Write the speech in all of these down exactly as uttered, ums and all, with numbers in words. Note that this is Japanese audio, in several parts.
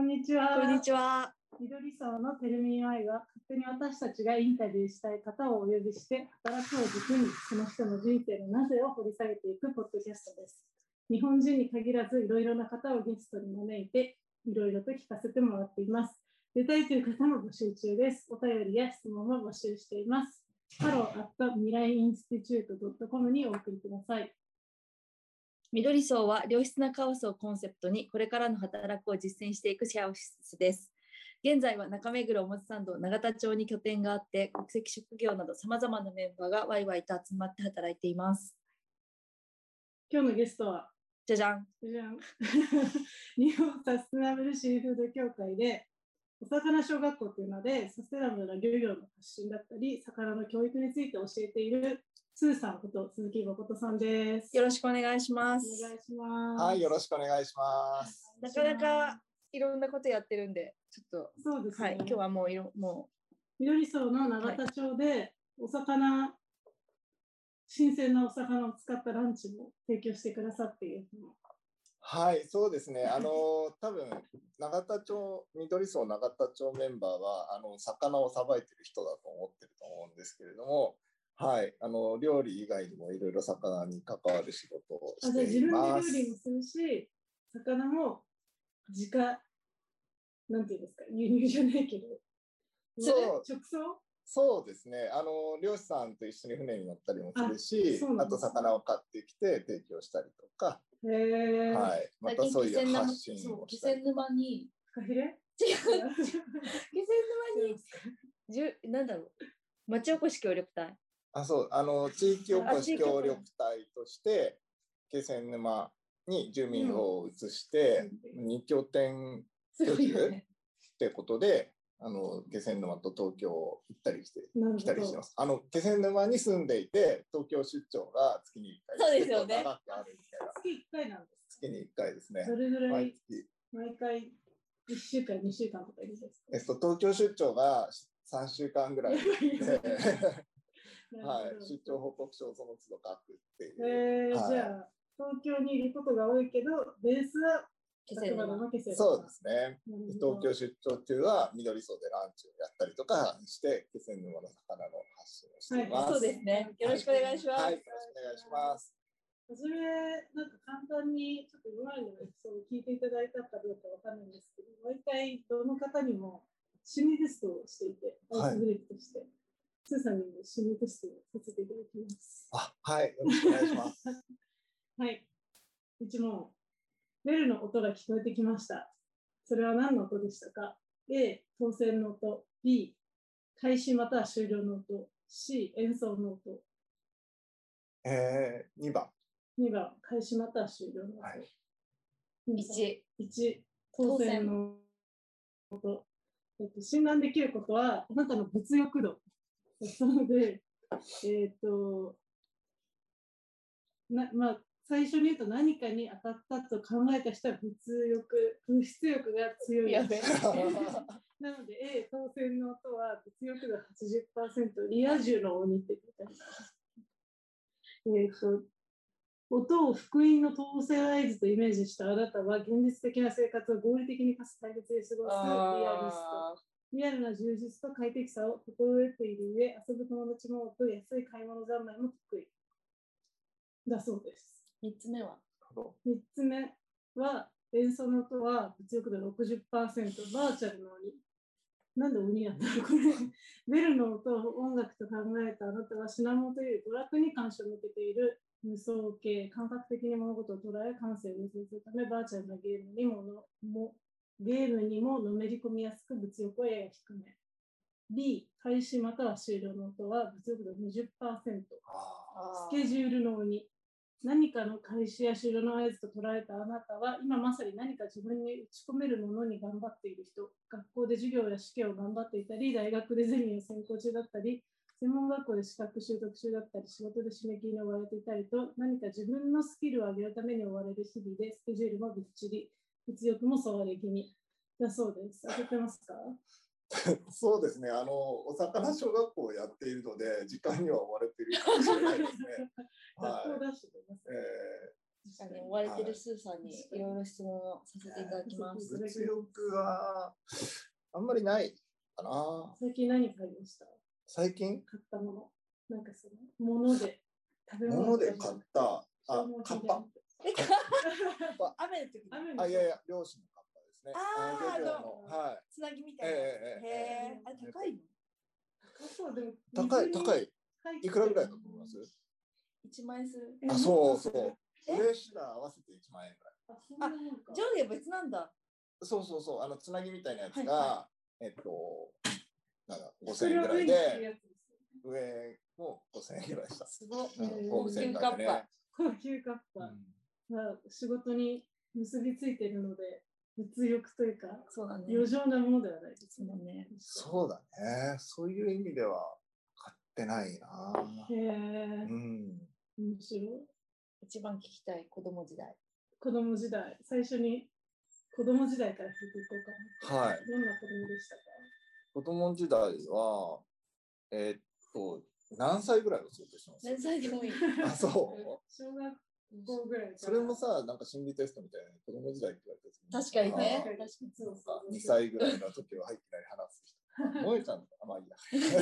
んにちは。 こんにちは。 緑荘のテルミンアイは、勝手に私たちがインタビューしたい方をお呼びして、働くを軸に、その人の人生のなぜを掘り下げていくポッドキャストです。日本人に限らず、いろいろな方をゲストに招いて、いろいろと聞かせてもらっています。出たいという方も募集中です。お便りや質問も募集しています。ハローアット未来インスティチュートドットコムにお送りください。 緑荘は良質なカオスをコンセプトにこれからの働くを実践していくシェアオフィスです。現在は中目黒表参道永田町に拠点があって、国籍職業などさまざまなメンバーがワイワイと集まって働いています。 今日のゲストはじゃじゃんじゃじゃん日本サステナブルシーフード協会でお魚小学校というのでサステナブルな漁業の発信だったり魚の教育について教えているスーさんこと鈴木誠さんです。 よろしくお願いします。 お願いします。 はい、よろしくお願いします。 なかなかいろんなことやってるんで、ちょっとそうですね。 はい、今日はもういろもう緑荘の永田町でお魚、はい、新鮮なお魚を使ったランチも提供してくださっている。 はい、そうですね。あの多分永田町緑荘永田町メンバーはあの魚をさばいてる人だと思ってると思うんですけれども。はい、あの料理以外にもいろいろ魚に関わる仕事をしています。あ、じゃあ自分で料理もするし、魚も自家なんていうんですか、輸入じゃないけど、そう直送？ そうですね。あの漁師さんと一緒に船に乗ったりもするし、あ, あと魚を買ってきて提供したりとか、 へー、 はい、またそういう発信を気仙沼にフカヒレ？違う。 気仙沼にじゅなんだろう町おこし協力隊。 あ、そうあの地域おこし協力隊として気仙沼に住民を移して、うん、に拠点居住ってことで、あの気仙沼と東京行ったりして来たりしてます。あの気仙沼に住んでいて東京出張が月にいっかい、 そうですよね。 長くあるみたいな。 月いっかいなんです。 月にいっかいですね。 どれぐらい毎月毎回いっしゅうかんにしゅうかんとかいるんですか。 えっと東京出張がさんしゅうかんぐらいで。はい、出張報告書をその都度書くっていう。 えーはい、じゃあ東京にいることが多いけどベースは気仙沼の気仙沼。 そうですね。東京出張中は緑荘でランチをやったりとかして気仙沼の魚の発信をしています。 はい、そうですね。よろしくお願いします。 はい、よろしくお願いします。 はじめなんか簡単にちょっと今までのエピソードを聞いていただいたかどうかわかんないんですけど、毎回どの方にも心理テストをしていて、アイスブレイクとして。はい、スーさんにも心理テストをさせていただきます。 あ、はい、よろしくお願いします。 はい。一問。ベルの音が聞こえてきました。それは何の音でしたか？ A、当選の音。B、開始または終了の音。C、演奏の音。 えー、にばん。 にばん、開始または終了の音。 はい、 いち、いち、当選の音。えっと、診断できることは、あなたの物欲度。なので、えっと、なまあ、最初に言うと何かに当たったと考えた人は物欲、物質欲が強いです。なので A、当選の音は物欲が はちじゅっパーセント、リア充の鬼って言ったりえっと、音を福音の当選合図とイメージしたあなたは現実的な生活を合理的にかつ大切に過ごすリアリスト。リアルな充実と快適さを心得ている上、遊ぶ友達も多く安い買い物三昧も得意。だそうです。 みっつめはみっつめは演奏の音は物欲度 ろくじゅっパーセント、バーチャルの鬼。なんで鬼やったのこれ。ベルの音を音楽と考えたあなたは品物という娯楽に関心を向けている無双系、感覚的に物事を捉え、感性を見せるため、バーチャルなゲームにものもゲームにものめり込みやすく物欲はやや低め。B、開始または終了の音は物欲度 にじゅっパーセント。スケジュールの鬼。何かの開始や終了の合図と捉えたあなたは、今まさに何か自分に打ち込めるものに頑張っている人、学校で授業や試験を頑張っていたり、大学でゼミを専攻中だったり、専門学校で資格習得中だったり、仕事で締め切りに追われていたりと、何か自分のスキルを上げるために追われる日々で、スケジュールもびっちり、物欲もそわれ気味だそうです。当ててますか？ そうですね。あのお魚小学校をやっているので時間には追われているかもしれないですね。 学校ダッシュでます、 えー、 確かに追われてるスーさんにいろいろ質問をさせていただきます。 物欲はあんまりないかな。 最近何買いました？ 最近買ったもの。なんかその、もので、食べ物物で買った、あ、カッパ。 え、か雨の時に。 あ、いやいや、漁師のカッパですね。 あー、 漁業の、はい。 つなぎみたいな。 えええへえ、あれ高いの？ そうでも高い、高い。いくらぐらいだと思います？ いちまん円する。 あ、そうそう。上下合わせていちまん円ぐらい。 あ、 上下別なんだ。 そうそうそう。あの、つなぎみたいなやつが、 はいはえっと、なんかごせんえんぐらいで、上もごせんえんぐらいした。 すごい。 高級カッパ。 高級カッパ。仕事に結びついているので、物欲というか、 そうだね。 余剰なものではないですね。 そうだね。そういう意味では買ってないな。 へえ。 うん。 面白い。 一番聞きたい子供時代。 子供時代、最初に子供時代から聞いていこうかな。はい。どんな子供でしたか？ 子供時代は、えー、っと、何歳ぐらいを想定してます？ 何歳でもいい。 あ、そう。 小学校ぐらい。 それもさ、なんか心理テストみたいな子供時代って言われて確かにね。 確かにそうそう。にさいぐらいの時は入ってない話す人。萌えちゃんとか、まあいいや。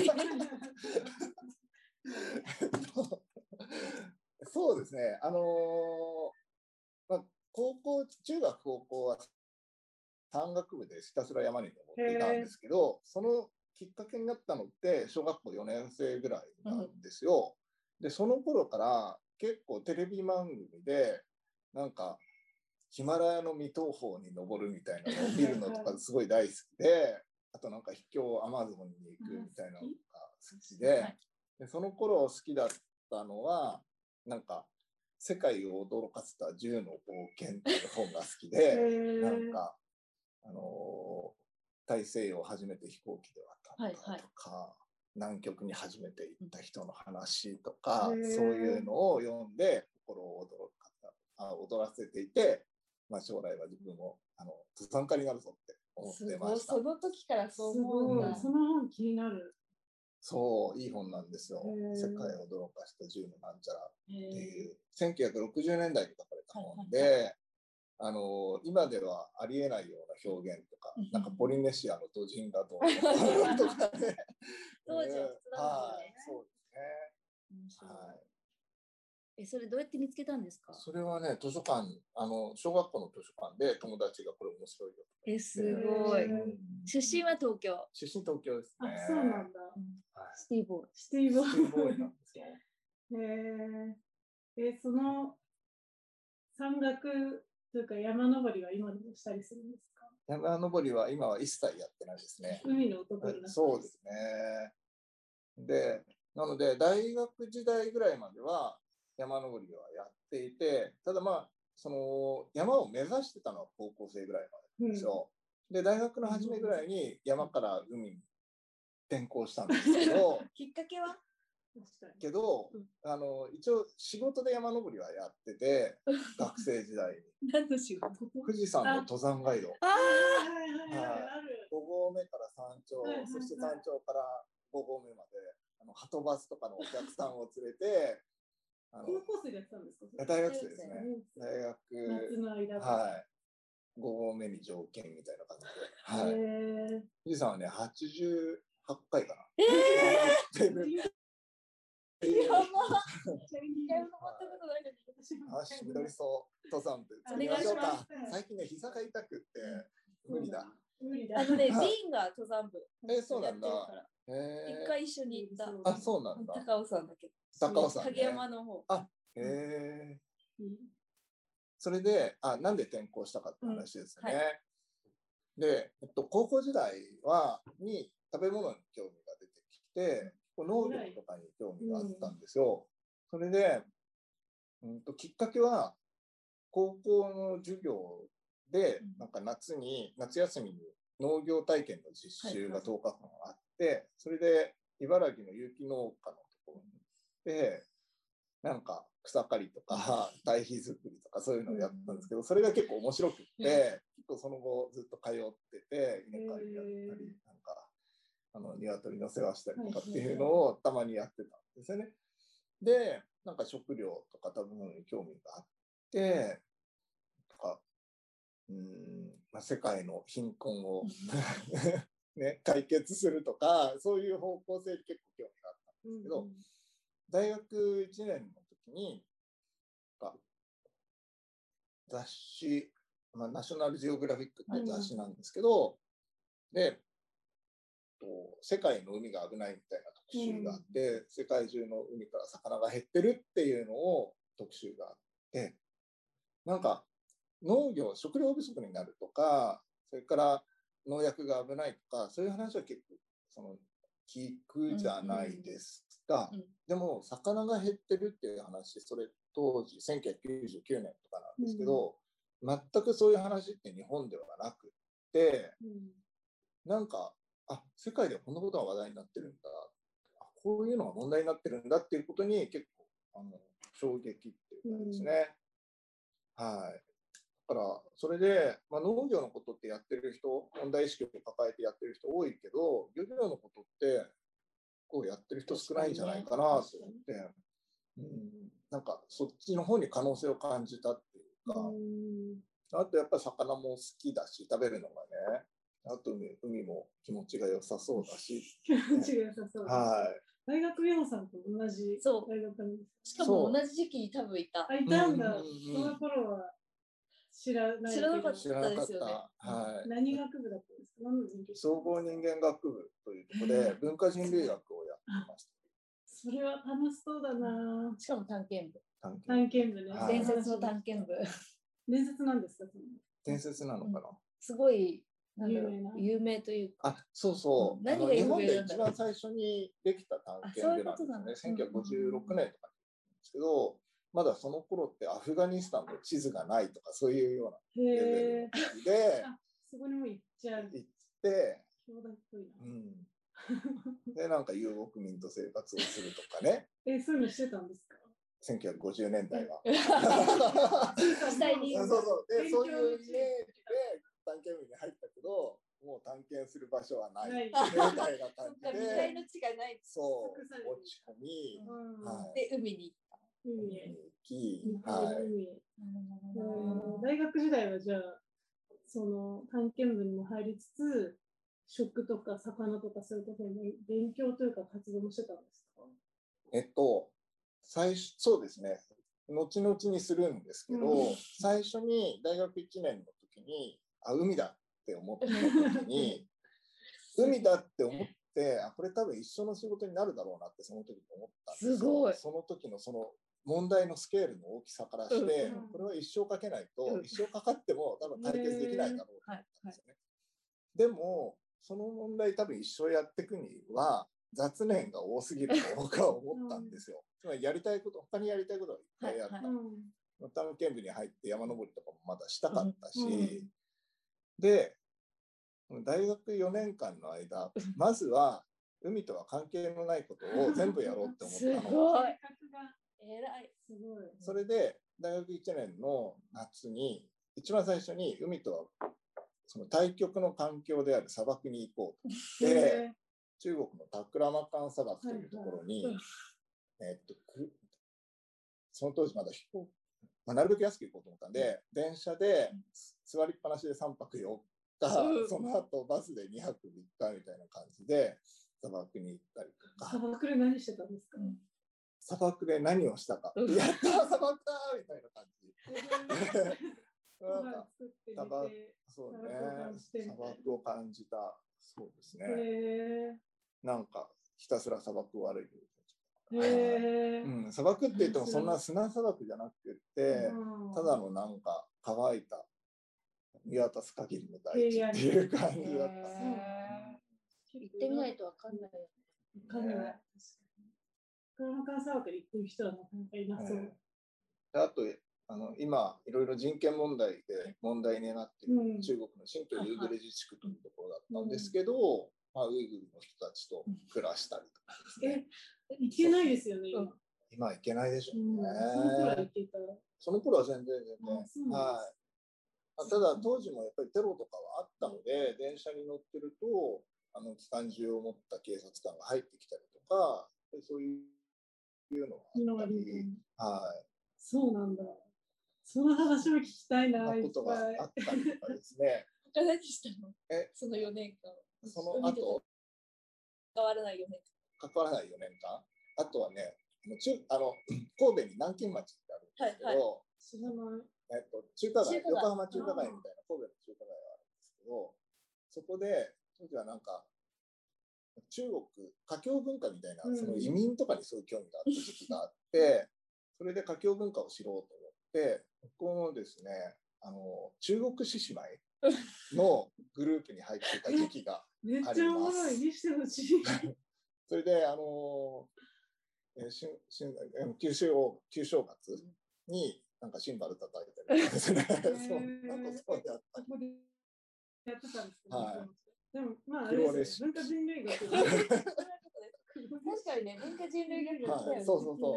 そうですね。あのー、まあ、高校、中学、高校は山岳部でひたすら山に登っていたんですけど、そのきっかけになったのって小学校よねん生ぐらいなんですよ。うん、で、その頃から結構テレビ番組でなんかヒマラヤの未踏峰に登るみたいなのを見るのとかすごい大好きで、あとなんか秘境アマゾンに行くみたいなのが好きで、でその頃好きだったのはなんか世界を驚かせたじゅうの冒険っていう本が好きで、なんかあの大西洋を初めて飛行機で渡ったとか、はいはい、南極に初めて行った人の話とか、そういうのを読んで心を驚かあ踊らせていて、まあ、将来は自分もあの登山家になるぞって思ってました。 その時からそう思うんだ。 その本気になる。 そう、いい本なんですよ。世界を驚かしたじゅうのなんちゃらっていうせんきゅうひゃくろくじゅうねんだいに書かれた本で、はいはいはい、あの今ではありえないような表現とか、なんかポリネシアの土人がどうとかね。 当時は普通だもんね。 そうですね。はい。 え、それどうやって見つけたんですか？ それはね、図書館、あの小学校の図書館で友達がこれ面白いよ。 え、すごい。出身は東京。 出身東京ですね。 あ、そうなんだ。 シティボーイ。 シティボーイなんですよ。 へえ。え、その山岳というか山登りは今でもしたりするんですか？ 山登りは今は一切やってないですね。 海の男になって。 そうですね。で、なので大学時代ぐらいまでは山登りはやっていて、ただまあその山を目指してたのは高校生ぐらいまでですよ。うん、で大学の初めぐらいに山から海に転校したんですけどきっかけはけど、うん、あの一応仕事で山登りはやってて学生時代に何の仕事？ 富士山の登山ガイド。 ああご合目から山頂、はいはいはい、そして山頂からご合目まであのはとバスとかのお客さんを連れてあの高校生でやってたんですか？ 大学生ですね。大学夏の間はいご合目に条件みたいな感じで、はい、富士山はねはちじゅうはちかいかな。 えーやばー。あし、緑荘登山部。 お願いします。 最近ね、膝が痛くって無理だ。 無理だ。あのね、ディーンが登山部。 え、そうなんだ。 一回一緒に行った。 あ、そうなんだ。 高尾山だけ。 高尾山。 影山の方。 あ、へえ。それで、あ、なんで転校したかって話ですね。で、えっと、高校時代は、に食べ物に興味が出てきて、農業とかに興味があったんですよ。それで、うんと、きっかけは、高校の授業で、なんか夏に、夏休みに農業体験の実習がとおかかんあって、それで茨城の有機農家のところに行って、なんか草刈りとか堆肥作りとかそういうのをやったんですけど、それが結構面白くって、結構その後ずっと通ってて、稲刈りやったり、なんか、あの鶏の世話したりとかっていうのをたまにやってたんですよね。で、なんか食料とか食べ物に興味があっで、かうんまあ、世界の貧困を、ね、解決するとか、そういう方向性に結構興味があったんですけど、うんうん、大学いちねんの時に雑誌、まあ、ナショナルジオグラフィックって雑誌なんですけど、うん、で世界の海が危ないみたいな特集があって、うん、世界中の海から魚が減ってるっていうのを特集があって、なんか農業、食料不足になるとか、それから農薬が危ないとか、そういう話は結構その聞くじゃないですか。うんうん、でも魚が減ってるっていう話、それ当時せんきゅうひゃくきゅうじゅうきゅうねんとかなんですけど、うん、全くそういう話って日本ではなくって、うん、なんかあ、世界でこんなことが話題になってるんだ、こういうのが問題になってるんだっていうことに結構あの衝撃っていうかですね。うん、はい。だからそれで、まあ、農業のことってやってる人、問題意識を抱えてやってる人多いけど、漁業のことってこうやってる人少ないんじゃないかなと思って、うん、なんかそっちの方に可能性を感じたっていうか、うん、あとやっぱり魚も好きだし、食べるのがね。あと海も気持ちが良さそうだし。 気持ちが良さそうだ。 はい。 大学美穂さんと同じ大学なんです。 しかも同じ時期に多分いた。 あ、いたんだ。その頃は知らないけど。 知らなかったですよね。 はい。 何学部だったんですか？何の人総合人間学部というところで文化人類学をやってました。 それは楽しそうだな。 しかも探検部。 探検部ね。 伝説の探検部。 伝説なんですか？ 伝説なのかな。 すごい。なんだろう、有名というか。 あ、そうそう。何が日本で一番最初にできた探検部なんですね。せんきゅうひゃくごじゅうろくねんとかですけど、まだその頃ってアフガニスタンの地図がないとかそういうようなレベルの時で、 そこにも行っちゃう。 行って、 兄弟っぽいな。 うん。で、なんか遊牧民と生活をするとかね。 え、そういうのしてたんですか？ せんきゅうひゃくごじゅうねんだいは。 実際に。 そうそう。で、そういうイメージで探検部に入ったけど、もう探検する場所はないみたいな感じで。 時代の違いない。 そう。落ち込み、 はい、で海に行った。 海に行き、はい。 大学時代はじゃあその探検部にも入りつつ、食とか魚とかそういうことに勉強というか活動もしてたんですか？ えっと最初そうですね。後々にするんですけど、うん、最初に大学いちねんの時にあ海だって思った時に海だって思ってあこれ多分一緒の仕事になるだろうなってその時に思ったんですよ。 すごい。 その時のその問題のスケールの大きさからして、うん、これは一生かけないと、うん、一生かかっても多分解決できないだろうと思ったんですよね。はいはい、でもその問題多分一生やっていくには雑念が多すぎると僕は思ったんですよ。つまりやりたいこと他にやりたいことがいっぱいあった。はいはい、探検部に入って山登りとかもまだしたかったし、うんうん、で大学よねんかんの間まずは海とは関係のないことを全部やろうって思ったの。 すごい。偉い。 すごい。 それで大学いちねんの夏に一番最初に海とはその対極の環境である砂漠に行こうと思って中国のタクラマカン砂漠というところに、はいはい、えー、っとその当時まだ飛行、まあ、なるべく安く行こうと思ったんで、うん、電車で座りっぱなしでさんぱくよっか、うん、その後バスでにはくみっかみたいな感じで砂漠に行ったりとか。 砂漠で何してたんですか？ うん砂漠で何をしたか、うん、やったー砂漠だーみたいな感じなんか砂漠そうね砂漠を感じたそうですねなんかひたすら砂漠を歩いてる、はいうん、砂漠って言ってもそんな砂砂漠じゃなくてただのなんか乾いた見渡す限りの大地っていう感じだったね。 行ってみないとわかんないよね。 わかんない。タクラマカン砂漠で行ってる人はなかなかいなそう。 あとあの今いろいろ人権問題で問題になっている、うん、中国の新疆ウイグル自治区というところだったんですけど、うんまあ、ウイグルの人たちと暮らしたりとかですね。 え、行けないですよね今。 今行けないでしょうね。うん、 その頃は行けた。 その頃は全然全然。はい。ただ当時もやっぱりテロとかはあったので、電車に乗ってるとあの機関銃を持った警察官が入ってきたりとか、そういういうのがあったり、はい。 そうなんだ。 その話も聞きたいな。 なことがあったりとかですね。 他何したの？ え、 そのよねんかん。 その後、 関わらないよねんかん。関わらないよねんかん。あとはね、中あの神戸に南京町ってあるんですけど、はいはい、 知らない。 えっと、中華街、横浜中華街みたいな神戸の中華街があるんですけど、そこで当時はなんか中国華僑文化みたいな、その移民とかにすごい興味があった時期があって、それで華僑文化を知ろうと思って、ここのですね、あの中国獅子舞のグループに入ってた時期があります。めっちゃおもろい。にしてほしい。それであのえしゅしゅ旧正旧正月になんかシンバル叩いてるんですね。そんなことやった。ここでやってたんですけど、 はい。 でもまああれですよ、文化人類学。確かにね、文化人類学だよね。はい、そうそうそう。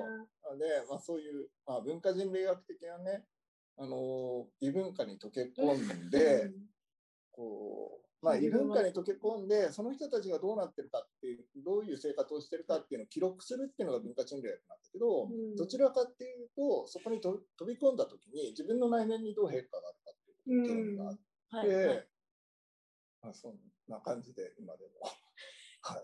で、まあそういう、まあ、文化人類学的なね、あの異文化に溶け込んで、こう。まあ、異文化に溶け込んで、その人たちがどうなってるかっていう、どういう生活をしてるかっていうのを記録するっていうのが文化人類学なんだけど、うん、どちらかっていうと、そこにと飛び込んだ時に自分の内面にどう変化があるかっていう興味があって、うんはいはい、まあ、そんな感じで今でも。はい、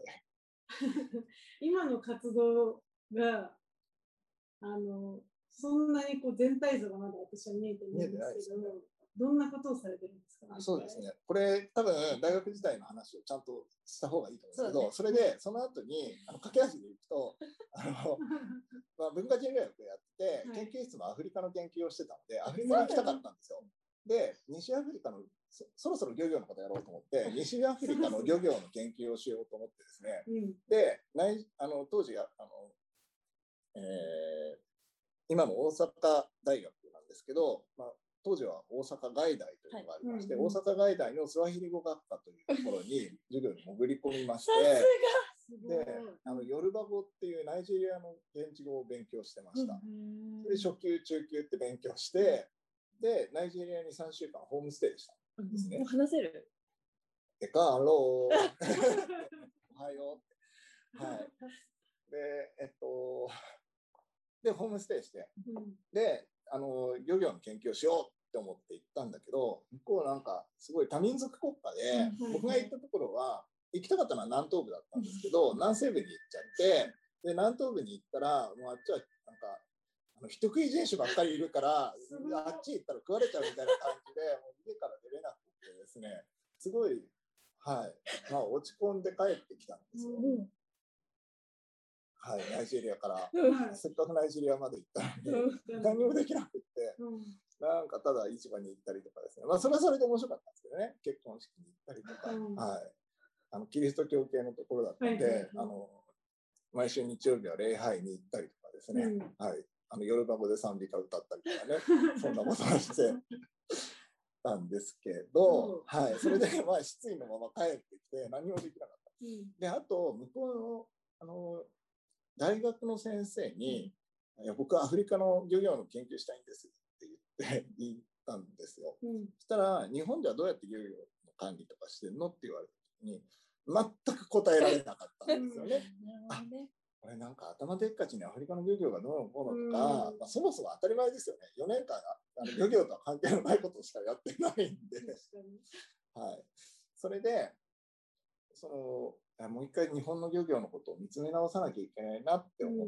今の活動が、あの、そんなにこう全体像がまだ私は見えてないんですけど、どんなことをされてるんですか？ そうですね。これ多分大学時代の話をちゃんとした方がいいと思うんですけど、そ,、ね、それでその後にあの駆け足でいくとあの、まあ、文化人類学をやって、はい、研究室もアフリカの研究をしてたのでアフリカに行きたかったんですよ。で西アフリカの そ, そろそろ漁業のことやろうと思って西アフリカの漁業の研究をしようと思ってですね、うん、であの当時あの、えー、今の大阪大学なんですけど、まあ当時は大阪外大というのがありまして、はいうんうん、大阪外大のスワヒリ語学科というところに授業に潜り込みましてであのヨルバ語っていうナイジェリアの現地語を勉強してました。それで初級中級って勉強してでナイジェリアにさんしゅうかんホームステイしたんですね。 もう話せる？ えかんろーおはようはいでえっとでホームステイして、うん、であの漁業の研究をしようって思って行ったんだけど向こうなんかすごい多民族国家で、うん、僕が行ったところは行きたかったのは南東部だったんですけど、うん、南西部に行っちゃってで南東部に行ったらもうあっちはなんかあの人食い人種ばっかりいるからあっち行ったら食われちゃうみたいな感じでもう家から出れなくてですねすごいはいまあ落ち込んで帰ってきたんですよ。うんはい、ナイジェリアから、うん、せっかくナイジェリアまで行ったのに、うん、何もできなくて、うん、なんかただ市場に行ったりとかですね、まあそれはそれで面白かったんですけどね、結婚式に行ったりとか、うん、はい、あのキリスト教系のところだったんで、はいはいはい、あの毎週日曜日は礼拝に行ったりとかですね、うん、はい、あのヨルバ語で賛美歌歌ったりとかね、そんなことをしてたんですけど、はい、それでまあ失意のまま帰ってきて何もできなかった。うん、で、あと向こうのあの大学の先生に、うん、いや僕はアフリカの漁業の研究したいんですって言って言ったんですよ。うん、そしたら日本ではどうやって漁業の管理とかしてるのって言われた時に全く答えられなかったんですよね。あ、これなんか頭でっかちにアフリカの漁業がどうのこうのとか、うんまあ、そもそも当たり前ですよね。よねんかんあの漁業とは関係のないことしかやってないんで、はい、それでそのもう一回日本の漁業のことを見つめ直さなきゃいけないなって思って、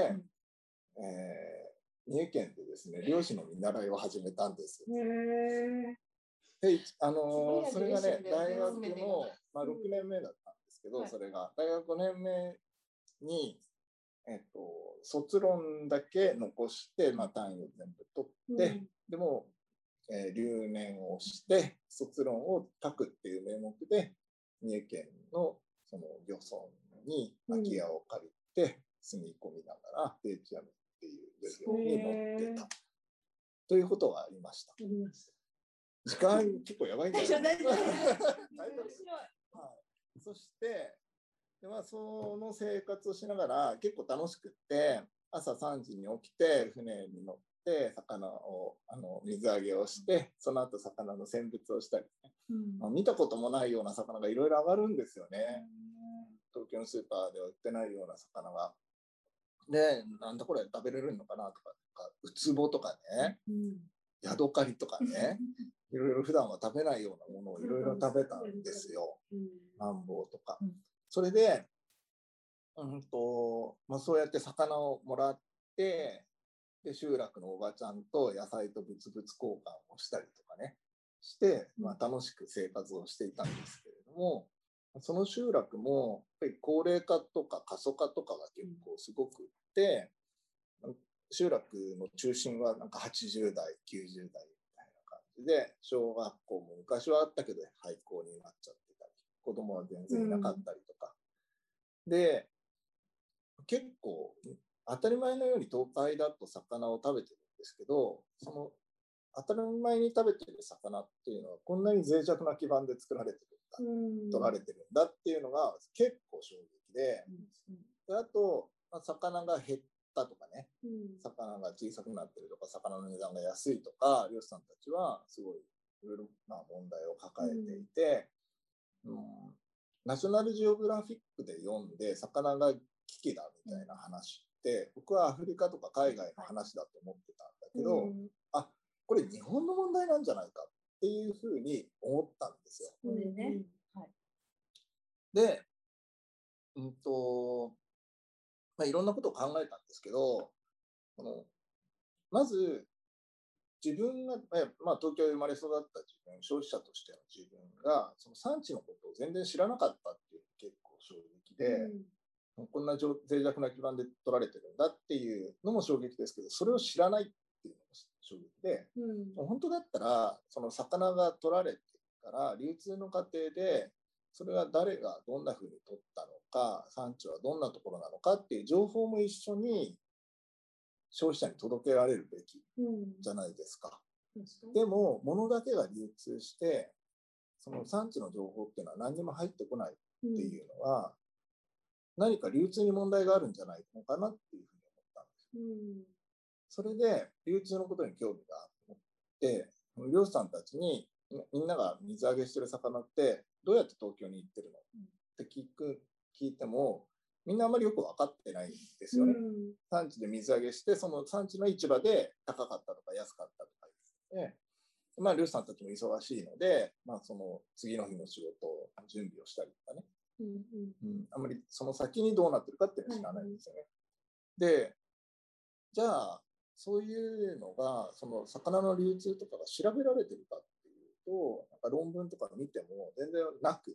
うんえー、三重県でですね漁師の見習いを始めたんです。であのー、それがね大学の、まあ、ろくねんめだったんですけど、うん、それが大学ごねんめに、えっと、卒論だけ残して、まあ、単位を全部取って、うん、でも、えー、留年をして卒論を書くっていう名目で三重県のその漁村に空き家を借りて住み込みながら定置網っていう漁業に乗ってたということがありました。時間結構やばいんじゃないですか。そしてで、まあ、その生活をしながら結構楽しくって朝さんじに起きて船に乗って魚をあの水揚げをしてその後魚の選別をしたり、ねうんまあ、見たこともないような魚がいろいろ上がるんですよね。東京のスーパーでは売ってないような魚が。で、なんだこれ食べれるのかなとか、ウツボとかね、うん、 ヤドカリとかね、いろいろ普段は食べないようなものをいろいろ食べたんですよ。マンボウとか。それで、うんとまあ、そうやって魚をもらって、で集落のおばちゃんと野菜と物々交換をしたりとかねして、まあ、楽しく生活をしていたんですけれども、その集落もやっぱり高齢化とか過疎化とかが結構すごくって、集落の中心はなんかはちじゅうだいきゅうじゅうだいみたいな感じで、小学校も昔はあったけど廃校になっちゃってたり、子供は全然いなかったりとか、うん、で結構当たり前のように東海だと魚を食べてるんですけど、その当たり前に食べてる魚っていうのはこんなに脆弱な基盤で作られてるんだ、取られてるんだっていうのが結構衝撃で、であと、まあ、魚が減ったとかね、魚が小さくなってるとか、魚の値段が安いとか、漁師さんたちはすごいいろいろな問題を抱えていて、うんうん、ナショナルジオグラフィックで読んで魚が危機だみたいな話って、僕はアフリカとか海外の話だと思ってたんだけど、うん、あ、これ日本の問題なんじゃないかっていうふうに思ったんですよ。 これね。はい、 で、うんと、まあ、いろんなことを考えたんですけど、このまず自分が、まあ、東京で生まれ育った自分、消費者としての自分がその産地のことを全然知らなかったっていう結構衝撃で、うん、こんな脆弱な基盤で取られてるんだっていうのも衝撃ですけど、それを知らないっていうのも衝撃で、うん、本当だったらその魚が取られてから流通の過程でそれは誰がどんなふうに取ったのか、産地はどんなところなのかっていう情報も一緒に消費者に届けられるべきじゃないですか。うん、でも物だけが流通してその産地の情報っていうのは何にも入ってこないっていうのは、うん、何か流通に問題があるんじゃないのかなっていうふうに思ったんです。うん、それで流通のことに興味があって漁師さんたちにみんなが水揚げしてる魚ってどうやって東京に行ってるのって聞く聞いてもみんなあんまりよく分かってないんですよね。うん、産地で水揚げしてその産地の市場で高かったとか安かったとかですね。まあ漁師さんたちも忙しいので、まあ、その次の日の仕事を準備をしたりとかね、うんうんうん、あんまりその先にどうなってるかっていうのは知らないんですよね。うんうん、でじゃあそういうのがその魚の流通とかが調べられてるかっていうとなんか論文とか見ても全然なくって、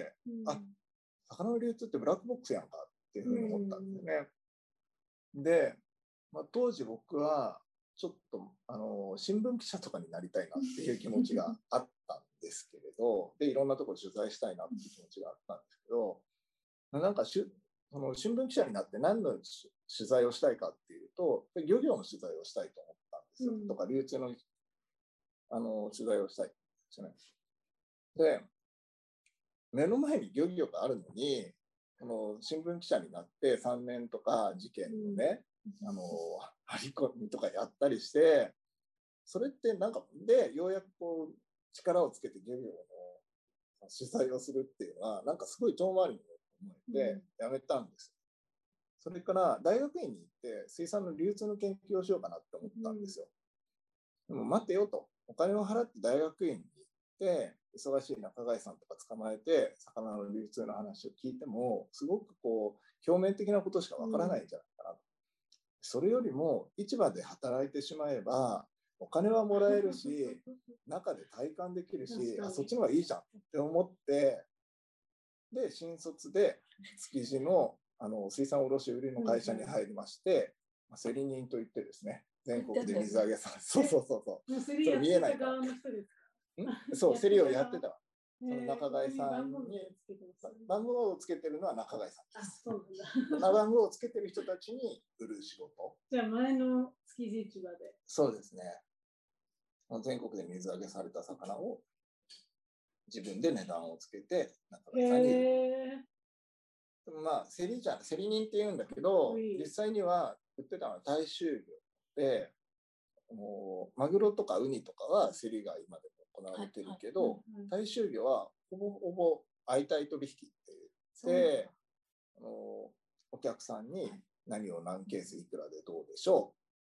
うん、あ魚の流通ってブラックボックスやんかっていうふうに思ったんですよね。うん、で、まあ、当時僕はちょっとあの新聞記者とかになりたいなっていう気持ちがあったんですけれど、でいろんなところ取材したいなっていう気持ちがあったんですけど、なんかしゅその新聞記者になって何の取材をしたいかっていうと漁業の取材をしたいと思ったんですよ、うん、とか流通の、あの取材をしたいんですよね。で目の前に漁業があるのにこの新聞記者になってさんねんとか事件のね、うん、あの張り込みとかやったりしてそれってなんかでようやくこう力をつけて漁業の取材をするっていうのはなんかすごい遠回りに思えてやめたんです。うん、それから大学院に行って水産の流通の研究をしようかなって思ったんですよ。うん、でも待てよとお金を払って大学院に行って忙しい仲買さんとか捕まえて魚の流通の話を聞いてもすごくこう表面的なことしかわからないんじゃないかなと、うん、それよりも市場で働いてしまえばお金はもらえるし中で体感できるしあそっちの方がいいじゃんって思ってで新卒で築地 の, あの水産卸売の会社に入りまして、うん、競り人といってですね全国で水揚げさそうそうそうそうそれ見えない側の人ですかそう競りをやってたわその仲買さんに番号をつけてるのは仲買さんです。あ、そうなんだ。番号をつけてる人たちに売る仕事。 じゃあ前の築地市場で。 そうですね。全国で水揚げされた魚を自分で値段をつけて仲買さんに売る。まあ競りじゃん競り人って言うんだけど実際には売ってたのは大衆魚でもうマグロとかウニとかは競りが今でも行われてるけど、はいはいうんうん、大衆魚はほぼほぼ相対取引って言ってあのお客さんに何を何ケースいくらでどうでしょ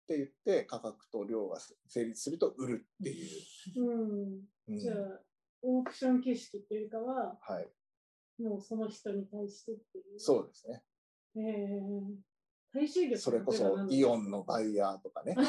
って言って価格と量が成立すると売るっていう。 うん、じゃあオークション形式っていうかは、 はい、 もうその人に対してっていう。 そうですね。 えー、大衆魚それこそイオンのバイヤーとかね。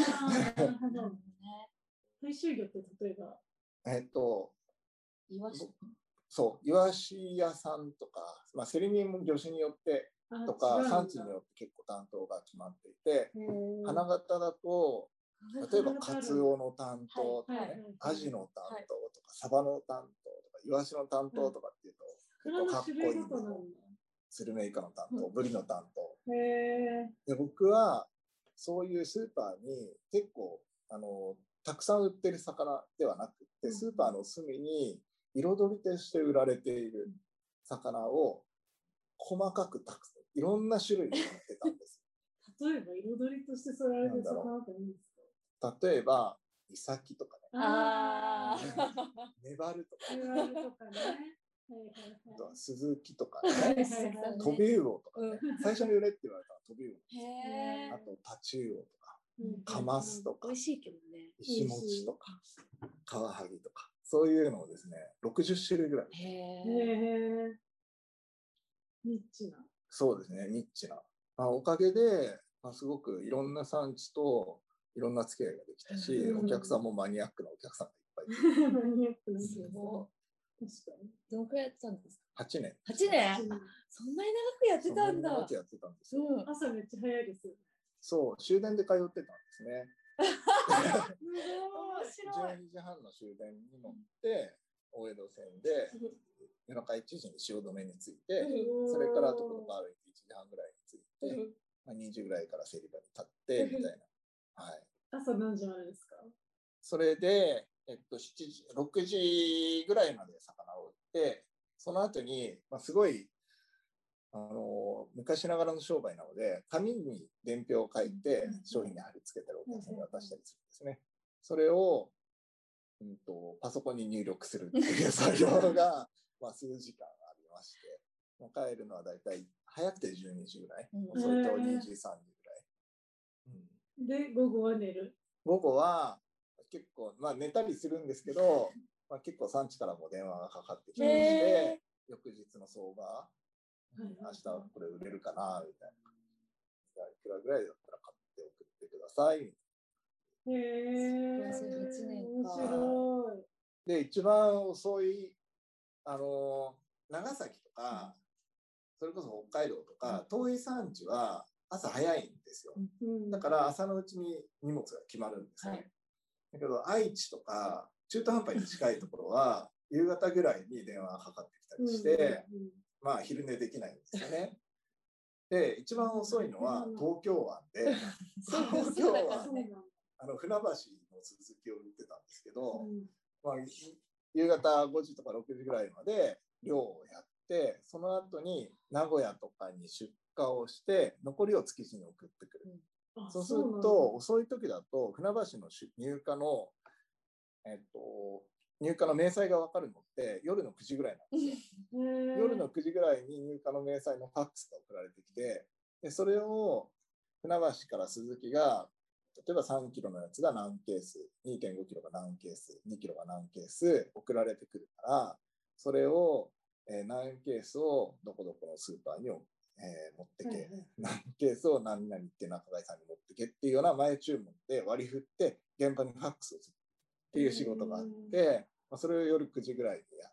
大衆魚って例えばえっとイワシそうイワシ屋さんとか、まあ、競り人も魚種によってとか産地によって結構担当が決まっていて、花形だと例えばカツオの担当とかね、アジの担当とか、サバの担当とか、イワシの担当とかっていうと、結構かっこいいの。スルメイカの担当、ブリの担当。で、僕はそういうスーパーに結構あのたくさん売ってる魚ではなくて、スーパーの隅に彩りとして売られている魚を細かくたくさんいろんな種類で売ってたんです。 例えば彩りとしてそれられてる魚って何ですか？例えばイサキとかね、 あメバルとか、 メバルとかね、 スズキとかね、トビウオとかね、最初に売れって言われたらトビウオ、あとタチウオとか、カマスとか、 美味しいけどね、 石モチとか、カワハギとか、そういうのをですね、ろくじゅっしゅるいぐらい。 へえ。ニッチな。 そうですね、ニッチな。まあ、おかげで、まあ、すごくいろんな産地といろんな付き合いができたし、うん、お客さんもマニアックなお客さんがいっぱいいる。 マニアックなすごい。確かに。 どのくらいやってたんですか？ はちねん。 はちねん？そんなに長くやってたんだ。 長くやってたんですよ。 うん、朝めっちゃ早いですよね。 そう、終電で通ってたんですね。 面白い。 じゅうにじはんの終電に乗って、大江戸線で夜中いちじに汐留に着いて、それからところか歩いていちじはんぐらいに着いて、まあ、にじぐらいから競り場に立ってみたいな。はい、 朝何時までですか？ それで、えっと、しちじ、ろくじぐらいまで魚を売って、その後に、まあ、すごいあの昔ながらの商売なので、紙に伝票を書いて商品に貼り付けたりお客さんに渡したりするんですね。それを、うんと、パソコンに入力するっていう作業がまあ数時間ありまして、まあ、帰るのはだいたい早くてじゅうにじぐらい、うん、それとにじ、さんじぐらい。 うん、で、午後は寝る。 午後は結構、まあ、寝たりするんですけど、まあ、結構産地からも電話がかかってきまして、翌日の相場、明日これ売れるかなみたいな。いくらぐらいだったら買って送ってください。へえ。はちねんか。面白い。 で、一番遅い、あの、長崎とか、それこそ北海道とか、遠い産地は朝早いんですよ。だから朝のうちに荷物が決まるんですね。はい、だけど、愛知とか、中途半端に近いところは、夕方ぐらいに電話がかかってきたりして、まあ、昼寝できないんですよね。で、一番遅いのは東京湾で、東京湾で、あの船橋のスズキを売ってたんですけど、まあ、夕方ごじとかろくじぐらいまで漁をやって、その後に名古屋とかに出荷をして、残りを築地に送ってくる。うん、そうすると、遅い時だと、船橋の入荷の、えっと、入荷の明細が分かるのって夜のくじぐらいなんですよ。夜のくじぐらいに入荷の明細のファックスが送られてきて、でそれを船橋から鈴木が、例えばさんキロのやつが何ケース、にてんごキロが何ケース、にキロが何ケース送られてくるから、それを、えー、何ケースをどこどこのスーパーに、えー、持ってけ、何ケースを何々って仲買さんに持ってけっていうような前注文で割り振って現場にファックスをするっていう仕事があって、まあ、それを夜くじぐらいにやって、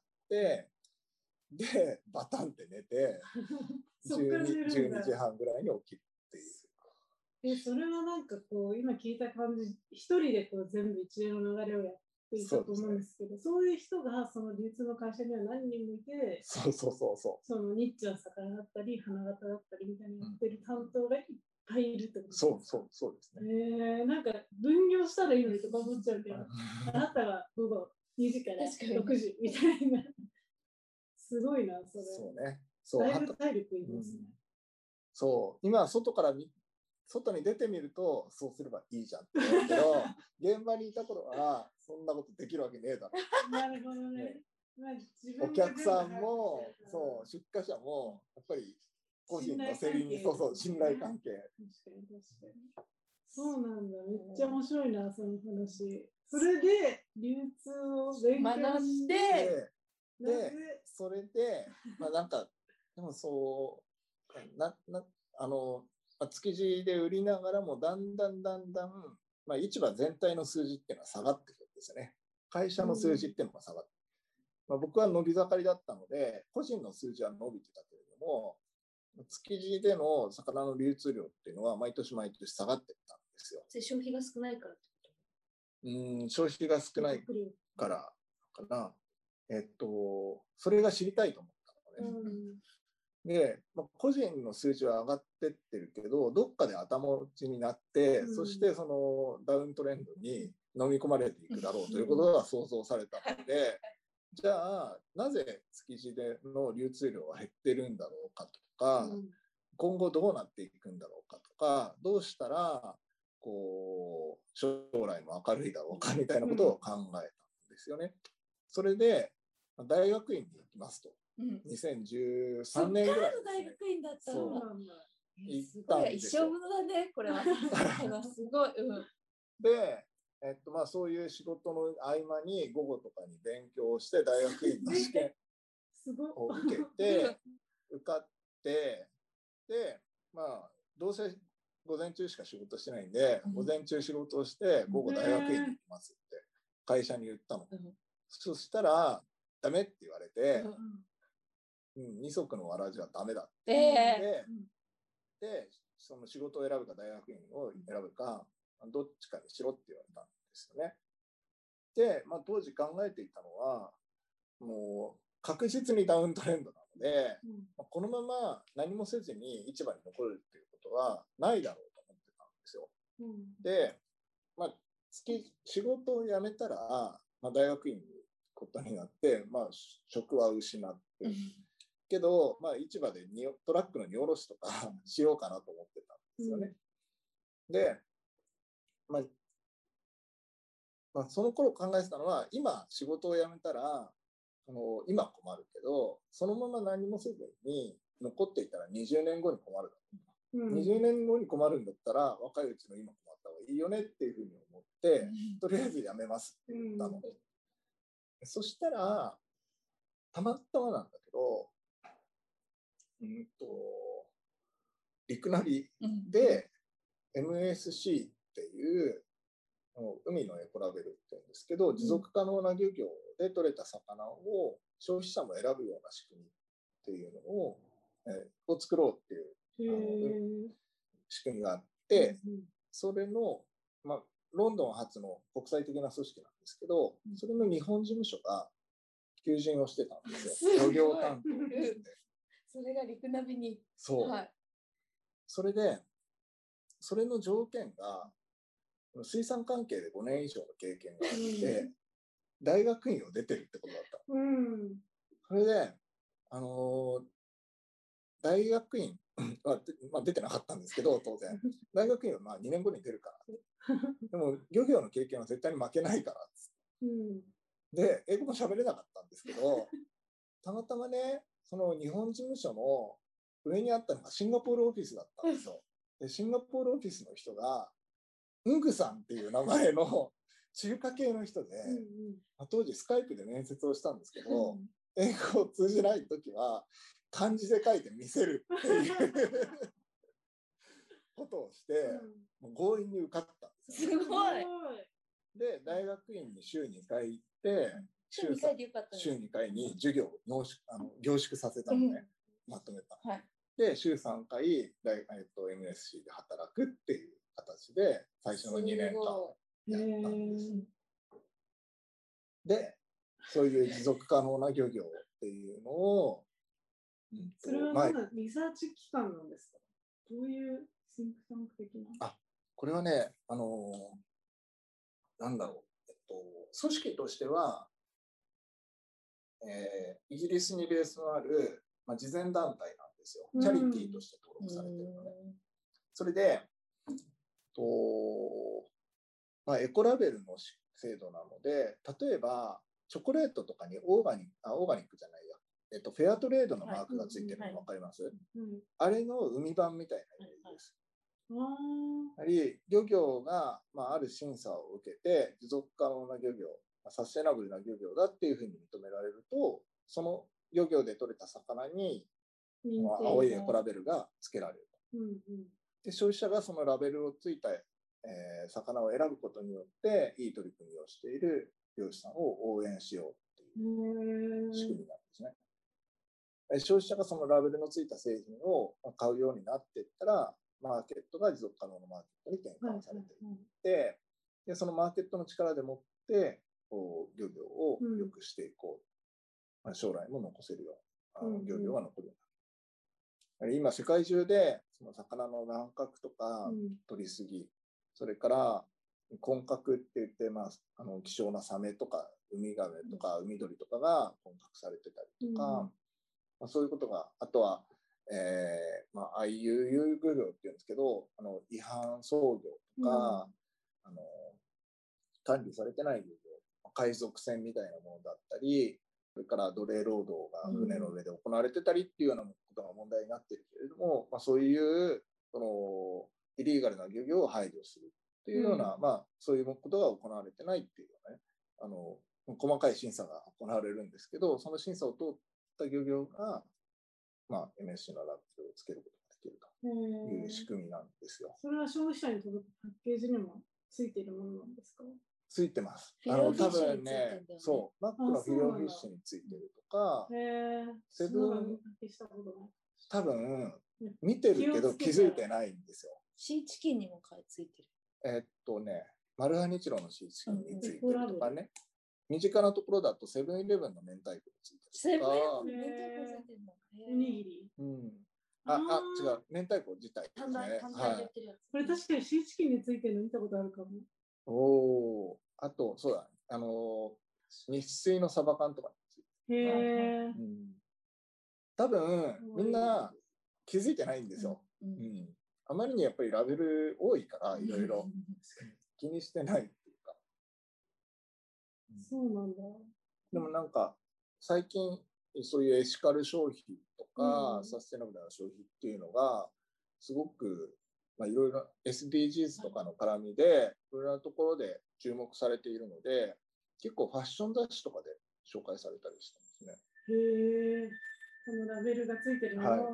で、バタンって寝て、じゅうにじはんぐらいに起きるっていう。 え、それはなんかこう、今聞いた感じ、一人でこう全部一連の流れをやっていたと思うんですけど、そういう人がその流通の会社には何人もいて、 そうそうそうそう。 そのニッチな魚だったり、花形だったりみたいにやってる担当がいっぱいいるってことですか？ そうそうそうですね。 えー、なんか分業したらいいのにとか思っちゃうけど、あなたが午後にじからろくじみたいな。すごいな、それ。 そうね。そう。 だいぶ体力いりますね。うん、 そう。今、外から見、外に出てみると、そうすればいいじゃんって思うけど、現場にいた頃は、そんなことできるわけねえだろ。 なるほどね。ね、まあ、自分お客さんも、そう、出荷者も、やっぱり個人の競りに、そうそう、信頼関係。 確かに確かに。 そうなんだ。めっちゃ面白いな、その話。それで流通を勉強学んしで、 で、 なぜでそれで、まあなんか、でもそう、な、な、あの、まあ築地で売りながらも、だんだんだんだん、まあ市場全体の数字っていうのは下がってくるんですよね。会社の数字っていうのが下がって、まあ、僕は伸び盛りだったので、個人の数字は伸びてたけれども、築地での魚の流通量っていうのは毎年毎年下がってったんですよ。 消費が少ないからってこと？ うん、消費が少ないからかな。えっと、それが知りたいと思ったのね。うん、で、まあ、個人の数字は上がってってるけど、どっかで頭打ちになって、うん、そしてそのダウントレンドに飲み込まれていくだろうということが想像されたので、じゃあ、なぜ築地での流通量は減ってるんだろうかとか、うん、今後どうなっていくんだろうかとか、どうしたら、こう、将来も明るいだろうかみたいなことを考えたんですよね。それで、大学院に行きますと。うん、にせんじゅうさんねんぐらい、ね。 そっからの大学院だったの。 そう行ったんですよ。一生ものだね、これは。すごい。うん、 で、えっとまあ、そういう仕事の合間に午後とかに勉強して大学院の試験を受けて受かってで、まあ、どうせ午前中しか仕事してないんで、午前中仕事をして午後大学院に行きますって会社に言ったの。そしたらダメって言われて、うん、二足のわらじはダメだって。で、でその仕事を選ぶか大学院を選ぶかどっちかにしろって言われたんですよね。で、まあ、当時考えていたのは、もう確実にダウントレンドなので、うんまあ、このまま何もせずに市場に残るっていうことはないだろうと思ってたんですよ。うん、で、まあ、月仕事を辞めたら、まあ、大学院に行くことになって、まあ、職は失って、うん、けど、まあ、市場でにトラックの荷下ろしとかしようかなと思ってたんですよね。うん、で、まあまあ、その頃考えてたのは、今仕事を辞めたら、あの今困るけど、そのまま何もせずに残っていたらにじゅうねんごに困るだろう、うん、にじゅうねんごに困るんだったら若いうちの今困った方がいいよねっていうふうに思って、うん、とりあえず辞めますって言ったの、うん、そしたらたまたまなんだけど、うんとリクナビで エムエスシー っていう海のエコラベルって言うんですけど、持続可能な漁業で取れた魚を消費者も選ぶような仕組みっていうのを、えー、を作ろうっていうあの仕組みがあって、それの、まあ、ロンドン発の国際的な組織なんですけど、それの日本事務所が求人をしてたんですよ。漁業担当として。 それがリクナビに。 そう。はい、それで、それの条件が、水産関係でごねん以上の経験があって、うん、大学院を出てるってことだった。うん、それで、あのー、大学院は、まあ、出てなかったんですけど、当然。大学院はまあにねんごに出るから。でも、漁業の経験は絶対に負けないからっつって、うん。で、英語も喋れなかったんですけど、たまたまね、その日本事務所の上にあったのがシンガポールオフィスだったんですよ。で、シンガポールオフィスの人が、ウングさんっていう名前の中華系の人で、うんうん、当時スカイプで面接をしたんですけど、うん、英語を通じないときは漢字で書いて見せるっていうことをして、うん、もう強引に受かったんですよ、ね。 すごい。 で、大学院に週にかい行って、 週にかいでよかったです。 週にかいに授業を濃縮あの凝縮させたのね、うん、まとめた。はい、で、週さんかい大、えっと、エムエスシー で働くっていう形で最初のにねんかんやったんです。で、そういう持続可能な漁業っていうのを、 うん、それはまだリサーチ機関なんですか？どういうシンクタンク的な？ あ、これはね、あのなんだろう、えっと、組織としては、えー、イギリスにベースのある、まあ、慈善団体なんですよ。チャリティーとして登録されてるのね。それで、とまあ、エコラベルの制度なので、例えばチョコレートとかにオーガニック、あ、オーガニックじゃないや、えっと、フェアトレードのマークがついてるの分かります？はい、あれの海版みたいなイメージです。 やはり漁業が、まあ、ある審査を受けて持続可能な漁業、サステナブルな漁業だっていうふうに認められると、その漁業で取れた魚に青いエコラベルがつけられる。うんうん、で消費者がそのラベルをついた、えー、魚を選ぶことによっていい取り組みをしている漁師さんを応援しようっていう仕組みなんですね。消費者がそのラベルのついた製品を買うようになっていったら、マーケットが持続可能なマーケットに転換されていって、でそのマーケットの力でもってこう漁業を良くしていこう、うん、将来も残せるような、うん、漁業が残るような。今世界中でその魚の乱獲とか取りすぎ、うん、それから混獲って言って、まあ、あの希少なサメとかウミガメとか海鳥とかが混獲されてたりとか、うん、まあ、そういうことが、あとは、えーまあ、アイユーユー 漁業っていうんですけど、あの違反操業とか、うん、あの管理されてない漁業、海賊船みたいなものだったり、それから奴隷労働が船の上で行われてたりっていうようなことが問題になっているけれども、まあ、そういうそのイリーガルな漁業を排除するっていうような、うん、まあ、そういうことが行われてないっていうね、あの細かい審査が行われるんですけど、その審査を通った漁業が、まあ、エムエスシー のラベルをつけることができるという仕組みなんですよ。 それは消費者に届くパッケージにもついているものなんですか？ ついてます。あの多分ね、そう、マックのフィレオフィッシュについてるとか、セブン、多分見てるけど気づいてないんですよ。 シーチキンにもついてる。 えっとね、マルハニチロのシーチキンについてるとかね。身近なところだとセブンイレブンの明太子ついてるとか。 セブンイレブンの明太子ついてるの？ おにぎり。 うん。あ、あ、違う、明太子自体ですね。 はい。これ確かにシーチキンについてるの見たことあるかも。 おお、あとそうだ、あの日水のサバ缶とかへえ、 うん、多分みんな気づいてないんですよ、うんうん、あまりにやっぱりラベル多いからいろいろ気にしてないっていうか、 そうなんだ。 でもなんか最近そういうエシカル消費とか、うん、サステナブルな消費っていうのがすごくまあ、いろいろ エスディージーズ とかの絡みでいろいろなところで注目されているので、結構ファッション雑誌とかで紹介されたりしてますね。 へえ、このラベルがついてるものを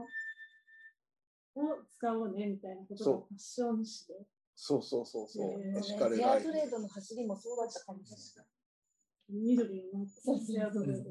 使おうねみたいなことがファッション誌で。 そうそうそうそう。 エシカルフェアトレードの走りもそうだったかもしれない。 緑になってフェアトレード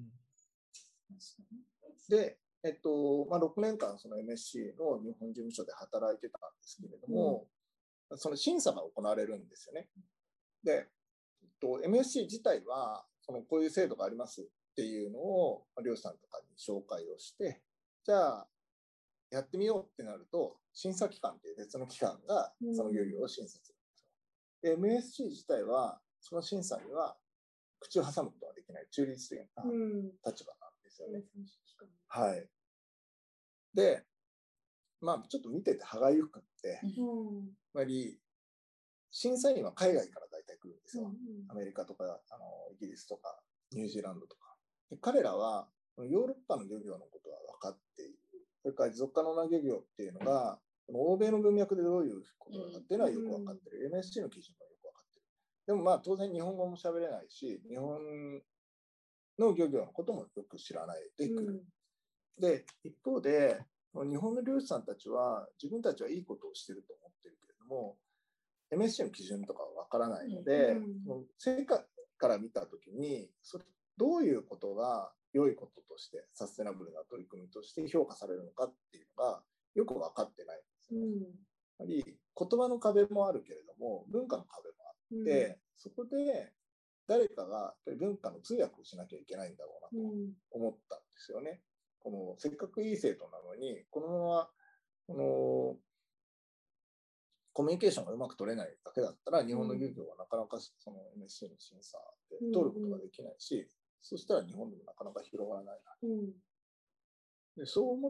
で。でえっとまあ、ろくねんかんその エムエスシー の日本事務所で働いてたんですけれども、うん、その審査が行われるんですよね。で、えっと、エムエスシー 自体はそのこういう制度がありますっていうのを漁師さんとかに紹介をして、じゃあやってみようってなると審査機関っていう別の機関がその漁業を審査するんですよ。で エムエスシー 自体はその審査には口を挟むことができない中立的な立場なんですよね。うん、はい。で、まあちょっと見てて歯がゆくって、つまり審査員は海外から大体来るんですよ。アメリカとかあのイギリスとかニュージーランドとか。で彼らはヨーロッパの漁業のことは分かっている。それから持続可能な漁業っていうのが、欧米の文脈でどういうことかっていうのはよく分かってる。エムエスシー の基準はよく分かってる。でもまあ当然日本語も喋れないし、日本の漁業のこともよく知らないでくる。うん、で、一方で、日本の漁師さんたちは自分たちはいいことをしてると思ってるけれども、エムエスシー の基準とかはわからないので、うん、成果から見たときにそれ、どういうことが良いこととして、サステナブルな取り組みとして評価されるのかっていうのがよく分かってないんですよね。うん、やはり言葉の壁もあるけれども、文化の壁もあって、うん、そこで誰かが文化の通訳をしなきゃいけないんだろうなと思ったんですよね。このせっかくいい制度なのに、このままこのコミュニケーションがうまく取れないだけだったら、日本の漁業はなかなかその エムエスシー の審査で取ることができないし、うんうん、そしたら日本でもなかなか広がらないな、うん、でそう思って、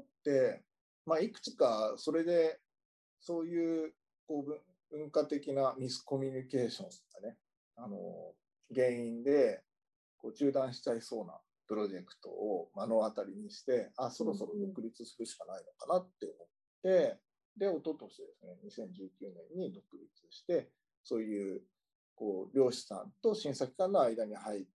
まあ、いくつかそれでそういうこう文化的なミスコミュニケーションがね、あの原因でこう中断しちゃいそうなプロジェクトを目の当たりにして、あ、そろそろ独立するしかないのかなって思って、 で、一昨年ですね、にせんじゅうきゅうねんに独立して、そういう、こう、漁師さんと審査機関の間に入って、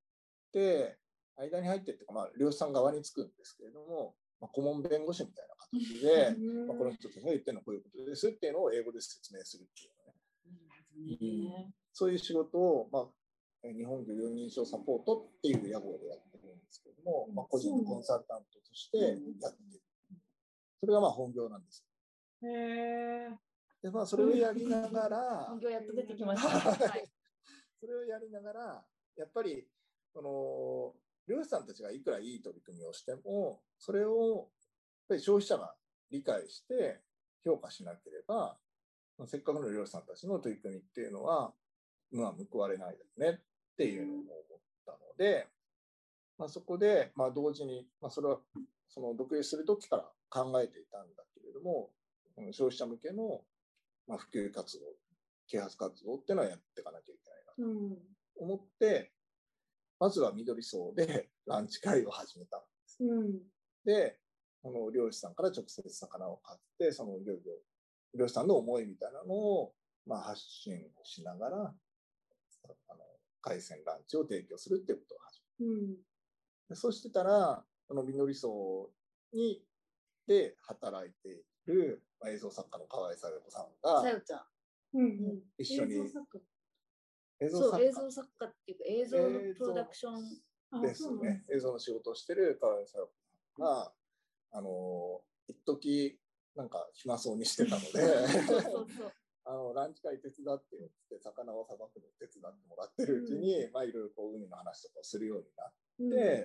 間に入ってっていうか、まあ、漁師さん側につくんですけれども、まあ、顧問弁護士みたいな形で、まあ、この人たちが言ってるのはこういうことですっていうのを英語で説明するっていうね、うん、そういう仕事を、まあ、日本漁業認証サポートっていう屋号でやってるんですけれども、まあ、個人のコンサルタントとしてやってる。それがまあ本業なんです。 へー。 で、まあ、それをやりながら、 本業やっと出てきました。 はい、それをやりながら、やっぱり、その、漁師さんたちがいくらいい取り組みをしても、それをやっぱり消費者が理解して評価しなければ、せっかくの漁師さんたちの取り組みっていうのは、まあ、報われないですねっていうのを思ったので、まあ、そこで、まあ、同時に、まあ、それはその独立するときから考えていたんだけれども、消費者向けのまあ普及活動、啓発活動っていうのはやっていかなきゃいけないなと思って、うん、まずは緑荘でランチ会を始めたんです。うん、で、この漁師さんから直接魚を買って、その漁業、漁師さんの思いみたいなのをまあ発信しながら、あの海鮮ランチを提供するっていうことを始めた。うん、でそうしてたら、この緑荘にで働いている、まあ、映像作家の河合さよ子さんが、 さよちゃん、 うんうん、 一緒に映像作家映像作家そう映像作家っていうか映像のプロダクションですね。映像の仕事をしてる河合さよ子さんが、あの一時なんか暇そうにしてたのでそうそうそうあのランチ会手伝ってよって魚をさばくの手伝ってもらってるうちに、うん、まあいろいろこう海の話とかをするようになって、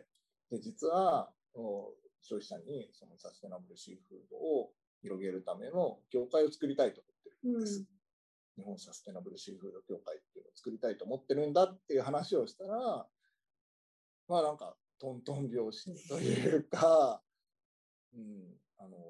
うん、で実は消費者にそのサステナブルシーフードを広げるための業界を作りたいと思ってるんです、うん、日本サステナブルシーフード協会っていうのを作りたいと思ってるんだっていう話をしたら、まあなんかトントン拍子というか、うん、あの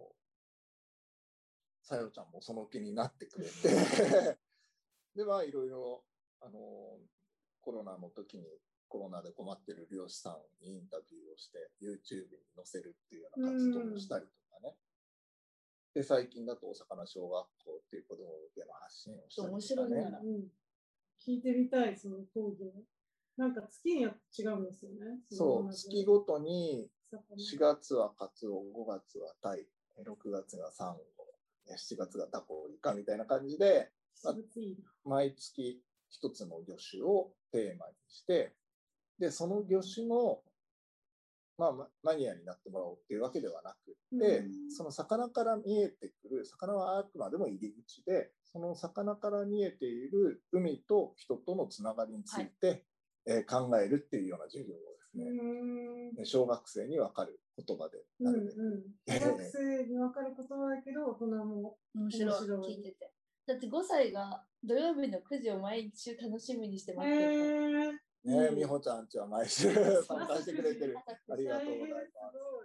さよちゃんもその気になってくれてでまあいろいろあのコロナの時にコロナで困ってる漁師さんにインタビューをして YouTube に載せるっていうような活動をしたりとかね。で最近だとお魚小学校っていう子ども向けの発信をしたりとかね。面白いなら、うん、 聞いてみたいその講義。なんか月によって違うんですよね。 そう月ごとにしがつはカツオ、ごがつはタイ、ろくがつがサンゴ、しちがつがタコイカみたいな感じで、まあ、毎月一つの魚種をテーマにして、でその魚種の、まあ、マニアになってもらおうっていうわけではなくて、うん、その魚から見えてくる、魚はあくまでも入り口で、その魚から見えている海と人とのつながりについて、はいえー、考えるっていうような授業をですね、うん小学生に分かる言葉でなるべく、うんうん、 小学生に分かる言葉だけど、大人も面白い、面白い聞いてて。だってごさいが土曜日のくじを毎週楽しみにして待ってる。 ねえ、美穂ちゃんちは毎週参加してくれてる。ありがとうございます。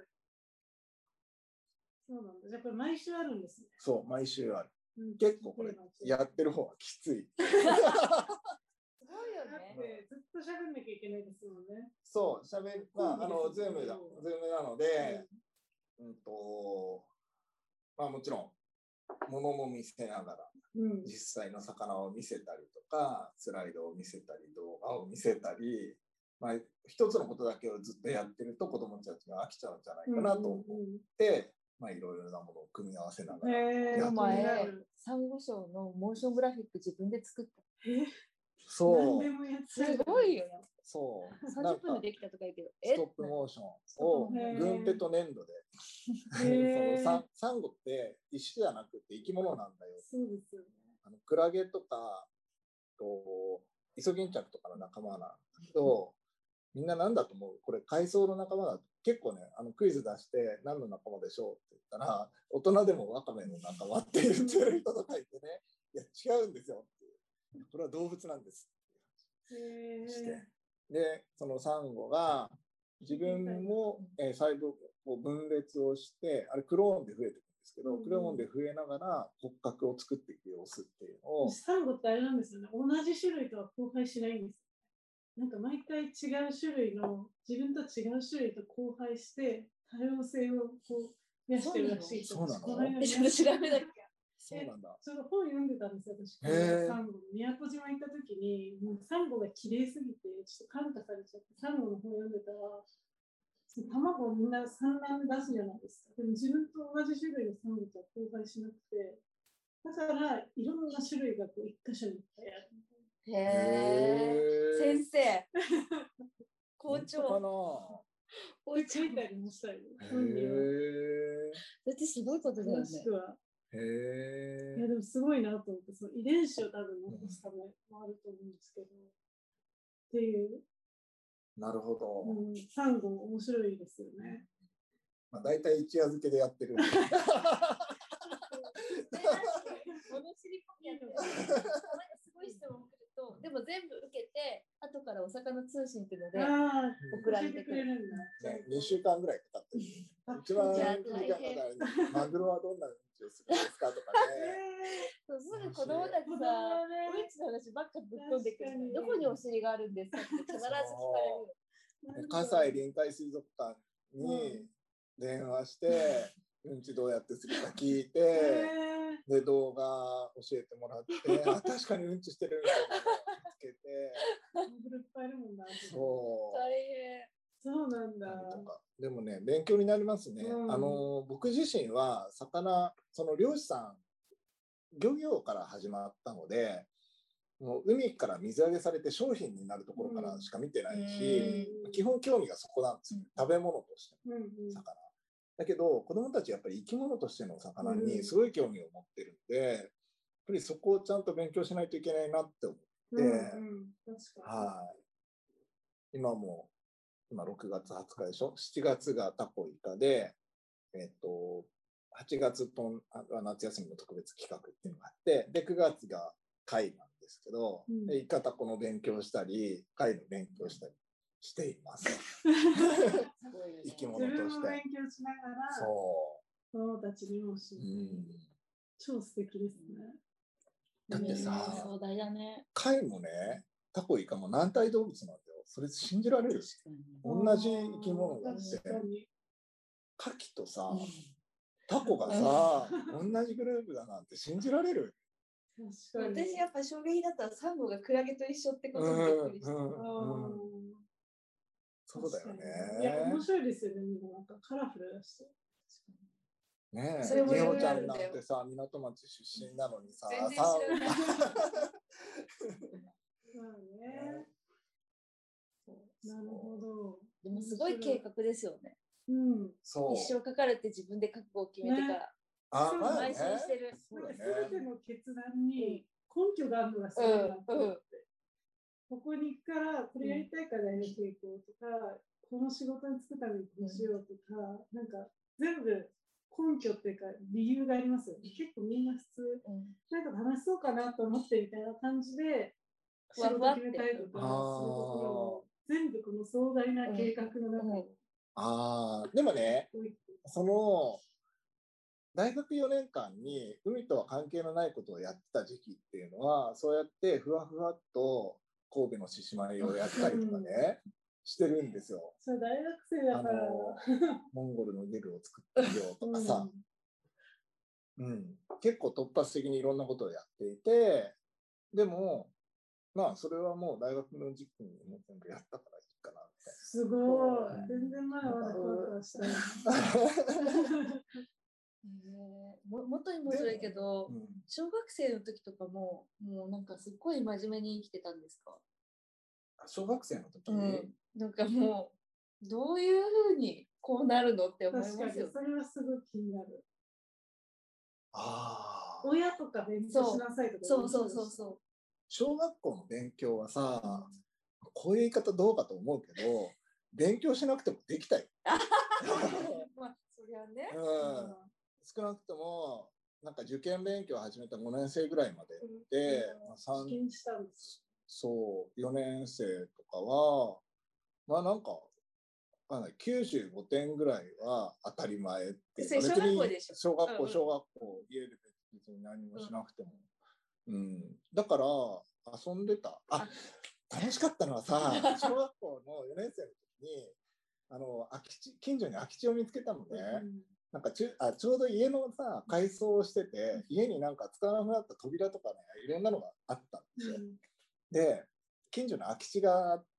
そうなんだ。じゃあこれ毎週あるんですね。 そう、毎週ある。うん、結構これやってる方はきつい。 すごいよね。ずっと喋んなきゃいけないですもんね。 そう、喋る、まあ、あの、ズームだ、ズームなので、うん、うんと、まあもちろん、物も見せながら、うん、実際の魚を見せたりとか、スライドを見せたり、動画を見せたり、まあ、一つのことだけをずっとやってると子どもたちが飽きちゃうんじゃないかなと思って、うんうん、まあいろいろなものを組み合わせながらやって前、サンゴ礁のモーショングラフィック自分で作った。 そう。 すごいよね。 そう。 さんじゅっぷんでできたとか言うけど、 ストップモーションを軍手と粘土で。そのサンゴって石じゃなくて生き物なんだよ。 そうですよね。 あのクラゲとかとイソギンチャクとかの仲間なんだけど、みんな何だと思う？これ海藻の仲間だと結構ね、あのクイズ出して何の仲間でしょうって言ったら、大人でもワカメの仲間って言ってる人とかいてね、いや違うんですよっていう。これは動物なんですっていう話して。で、そのサンゴが自分も、えー、細胞を分裂をして、あれクローンで増えていくんですけど、うん、クローンで増えながら骨格を作っていく様子っていうのを。 サンゴってあれなんですよね。同じ種類とは交配しないんです。なんか毎回違う種類の、自分と違う種類と交配して、多様性をこう増やしてるらしい。 そうなの？ それ調べなきゃ。 そうなんだ。 ちょうど本読んでたんですよ、私。 へーサンゴ。宮古島行った時に、もうサンゴが綺麗すぎて、ちょっと感化されちゃって、サンゴの本読んでたら、その卵をみんな産卵で出すじゃないですか。でも自分と同じ種類のサンゴとは交配しなくて、だからいろんな種類がこう一箇所にいっぱいある。 へえ。先生。校長。 かな。 これ書いてありましたよ。本には。 だってすごいことだよね。 へえ。 いやでもすごいなと思って、その遺伝子を多分残すためもあると思うんですけど。っていう。 なるほど。 うん、サンゴ面白いですよね。 まあ大体一夜漬けでやってる。 物知り込みやってる。すごい質問来ると、でも全部受けて、後からお魚通信っていうので送られてくる。 ね、にしゅうかんぐらいかかってる。一番マグロはどんなうんちをするんですかとかね。 そうすぐ子供たちさ、うんちの話ばっかぶっ飛んでくる。どこにお尻があるんですかって必ず聞かれる。 葛西臨海水族館に電話して、うんちどうやってするか聞いて、で動画教えてもらって、あ、確かにうんちしてるみたいなのをつけて。そう。 大変。 そうなんだ。 でもね、勉強になりますね。うん、あの僕自身は魚、その漁師さん、漁業から始まったので、もう海から水揚げされて商品になるところからしか見てないし、うん、基本興味がそこなんですよ。食べ物としての魚。だけど子どもたちやっぱり生き物としての魚にすごい興味を持ってるんで、やっぱりそこをちゃんと勉強しないといけないなって思って、はい。今も今ろくがつはつかでしょ。しちがつがタコイカで、えっとはちがつと夏休みの特別企画っていうのがあって、でくがつが貝なんですけど、うん、でイカタコの勉強したり貝の勉強したりしています。生き物として。自分も勉強しながら、そう子供たちにもし、うん、超素敵ですね。 だってさ、 壮大だね。 貝もね、タコイカも軟体動物なんだよ。それ信じられる？同じ生き物だって。カキとさ、うん、タコがさ、同じグループだなんて信じられる？ 私やっぱ衝撃だったらサンゴがクラゲと一緒ってことにびっくりした。 そうだよね。 いや、面白いですよね。なんかカラフルだし。 ねえ、それもみほちゃんなんてさ、港町出身なのにさ、 全然知らない。 なるほど。 でもすごい計画ですよね。 うん。 そう。 一生かかるって自分で覚悟を決めてから。 あ、まあね。 邁進してる。 そうだね。すべての決断に根拠があるのがすごいなと思って。ここに行くからこれやりたいから大学行こうとか、この仕事に就くためにこうしようとか、なんか全部根拠っていうか理由がありますよね。結構みんな普通、なんか楽しそうかなと思ってみたいな感じで仕事決めたりとかするところを全部この壮大な計画の中に。 ああ、でもね、その大学よねんかんに海とは関係のないことをやってた時期っていうのは、そうやってふわふわっと神戸の獅子舞をやったりとかね、うん、してるんですよ。 そう、大学生だからモンゴルのゲルを作ってみようとかさ、うん、うん、結構突発的にいろんなことをやっていて、でもまあそれはもう大学の時期にもう全部やったからいいかなみたいな。 すごい、全然まだまだふわふわしたい。 も元に戻るけど、うん、小学生の時とかももうなんかすっごい真面目に生きてたんですか？ 小学生の時、 うん、なんかもうどういうふうにこうなるのって思いますよ。 確かにそれはすごい気になる。 ああ。 親とか勉強しなさいとか。 そうそうそうそう。 小学校の勉強はさ、うん、こういう言い方どうかと思うけど、勉強しなくてもできたよ。 まあそりゃね。 うん。少なくともなんか受験勉強を始めたごねんせいぐらいまでで、 うん、受験したんです。 そうよねんせいとかはまあなんかきゅうじゅうごてんぐらいは当たり前っていう。 小学校でしょ。 小学校小学校家で別に何もしなくても、うん、うん、だから遊んでた。あ、楽しかったのはさ、小学校のよねんせいの時にあの空き地近所に空き地を見つけたのね。 なんかちゅあちょうど家のさ改装をしてて、家になんか使わなくなった扉とかね、いろんなのがあったんですよ。 うんで、近所の空き地があって、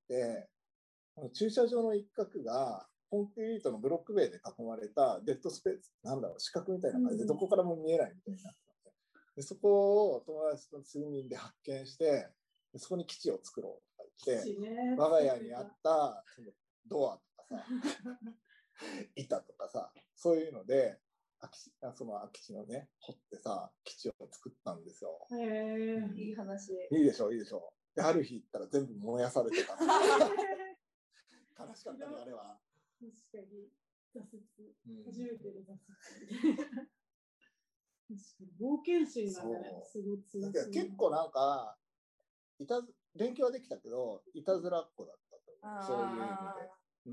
駐車場の一角がコンクリートのブロック塀で囲まれたデッドスペース、なんだろう、四角みたいな感じで、どこからも見えないみたいになってたんで、でそこを友達と数人で発見して、でそこに基地を作ろうとか言って、 ね、 我が家にあったそのドアとかさ、板とかさ、そういうので、空きその空き地のね、掘ってさ、基地を作ったんですよ。 へえ、 うんいい話。 いいでしょ、いいでしょ。で、ある日行ったら全部燃やされてた。悲しかったね、あれは。 確かに、挫折、 うん初めての挫折。確かに、冒険心がね、すごい強い。 だけど結構なんか、いたず勉強はできたけど、いたずらっ子だったと思う。そういう意味で。うん。